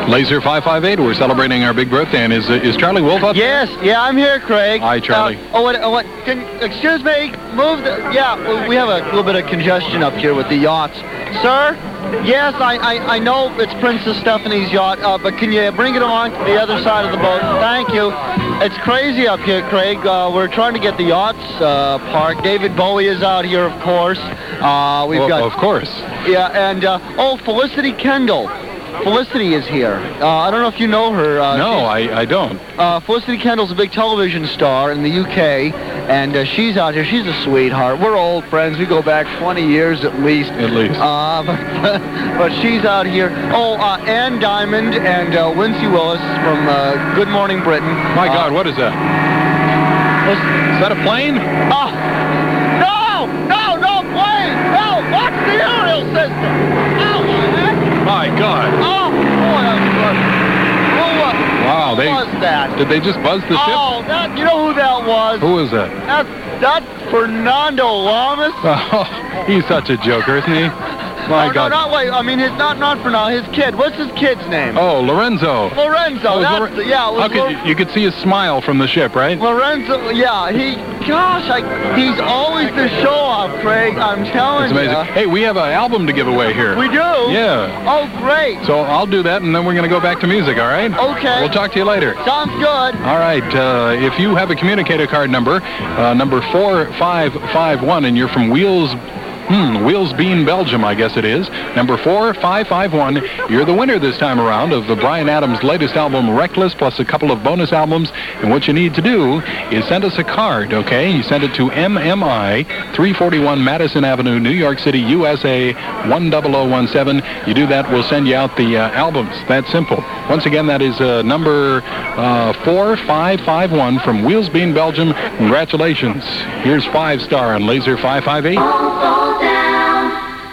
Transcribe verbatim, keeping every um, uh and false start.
Laser five five eight, we're celebrating our big birthday, and is uh, is Charlie Wolf up Yes, yeah, I'm here, Craig. Hi, Charlie. Uh, oh, what, oh, what, can, excuse me, move the, yeah, well, we have a little bit of congestion up here with the yachts. Sir, yes, I, I, I know it's Princess Stephanie's yacht, uh, but can you bring it along to the other side of the boat? Thank you. It's crazy up here, Craig. Uh, we're trying to get the yachts uh, parked. David Bowie is out here, of course. Uh, we've well, got, of course. Yeah, and, uh, oh, Felicity Kendall. Felicity is here. Uh, I don't know if you know her. Uh, no, I, I don't. Uh, Felicity Kendall's a big television star in the U K, and uh, she's out here. She's a sweetheart. We're old friends. We go back twenty years at least. At least. Uh, but, but she's out here. Oh, uh, Ann Diamond and uh, Wincy Willis from uh, Good Morning Britain. My uh, God, what is that? Is that a plane? Oh, no, no, no plane. No, watch the aerial system. Oh, my heck. My God. Oh, boy, that was good. Who, uh, Wow, who they was that? Did they just buzz the ship? Oh, that, you know who that was? Who is that? That's, that's Fernando Lamas. Oh, he's such a joker, isn't he? My oh, God. No, not wait. I mean, his not not Fernando. His kid. What's his kid's name? Oh, Lorenzo. Lorenzo. Oh, that's Lore- the, yeah. It was How could Lor- you, you could see his smile from the ship, right? Lorenzo. Yeah. He. Gosh, I, he's always the show-off, Craig. I'm telling It's amazing. you. Hey, we have an album to give away here. We do. Yeah. Oh, great. So I'll do that, and then we're going to go back to music, all right? Okay. We'll talk to you later. Sounds good. All right. Uh, if you have a communicator card number, uh, number four five five one, and you're from Wheels... Hmm, Wheels Bean, Belgium, I guess it is. Number four five five one. You're the winner this time around of the Bryan Adams' latest album, Reckless, plus a couple of bonus albums. And what you need to do is send us a card, okay? You send it to M M I, three forty-one Madison Avenue, New York City, U S A, one zero zero one seven. You do that, we'll send you out the uh, albums. That's simple. Once again, that is uh, number uh, four five five one from Wheels Bean, Belgium. Congratulations. Here's Five Star on Laser five five eight.